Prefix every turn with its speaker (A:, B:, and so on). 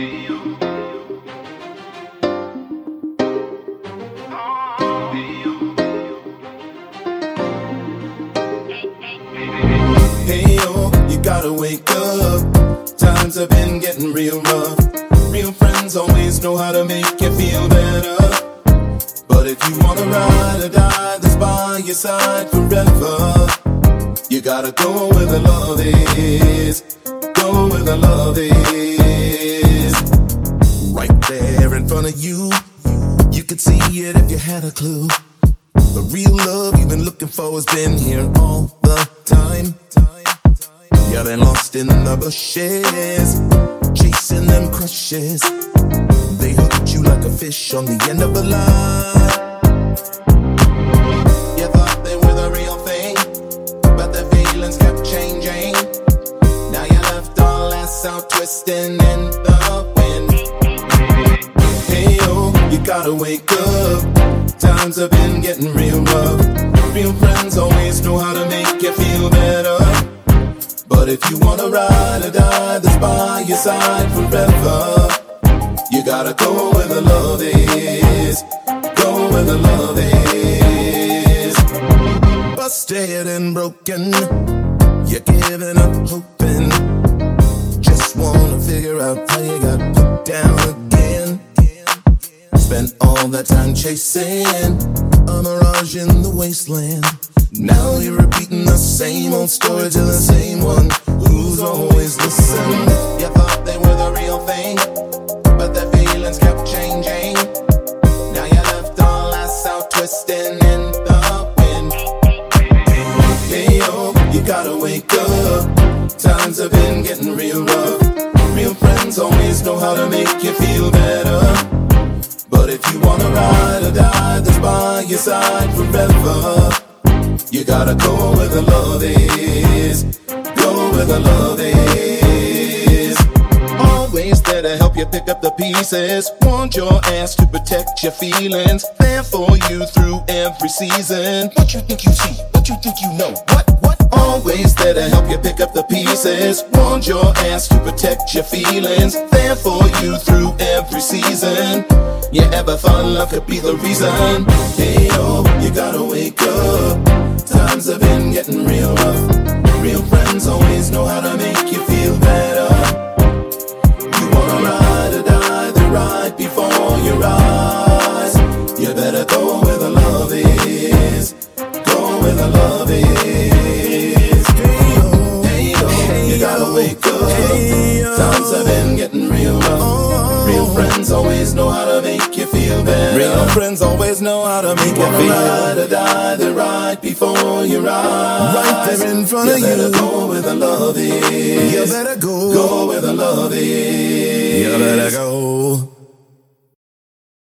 A: Hey yo, you gotta wake up. Times have been getting real rough. Real friends always know how to make you feel better. But if you wanna ride or die, that's by your side forever. You gotta go where the love is. Go where the love is. Right there in front of you. You could see it if you had a clue. The real love you've been looking for has been here all the time. You've been lost in the bushes, chasing them crushes. They hooked you like a fish on the end of a line. You thought they were the real thing, but their feelings kept changing. Now you're left all ass out twisting in the wind. Hey yo, you gotta wake up. Times have been getting real rough. Real friends always know how to make you feel better. But if you wanna ride or die, that's by your side forever. You gotta go where the love is. Go where the love is. Busted and broken, you're giving up hoping. Just wanna figure out how you got put down again. Spent all that time chasing a mirage in the wasteland. Now you're repeating the same old story to the same one who's always listening. You thought they were the real thing, but their feelings kept changing. Now you're left all ass out twisting in the wind. Hey yo, you gotta wake up. Times have been getting real rough. Real friends always know how to make you feel better. But if you wanna ride or die, that's by your side forever. You gotta go where the love is. Go where the love is. Always there to help you pick up the pieces. Want your ass to protect your feelings. There for you through every season. What you think you see? What you think you know? What? Always there to help you pick up the pieces. Want your ass to protect your feelings. There for you through every season. You ever thought love could be the reason? Hey yo, you gotta wake up. Times have been getting real rough. Real friends always know how to make you feel better. You wanna ride or die, they ride before your eyes. You better go where the love is. Go where the love is. Hey yo, you gotta wake up. Times have been getting real rough. Real friends always know how to make you feel better. Real friends always know how to make you feel ride or die, they're right before your eyes. Right there in front of you. You better go where the love is. You better go. Go where the love is. You better go.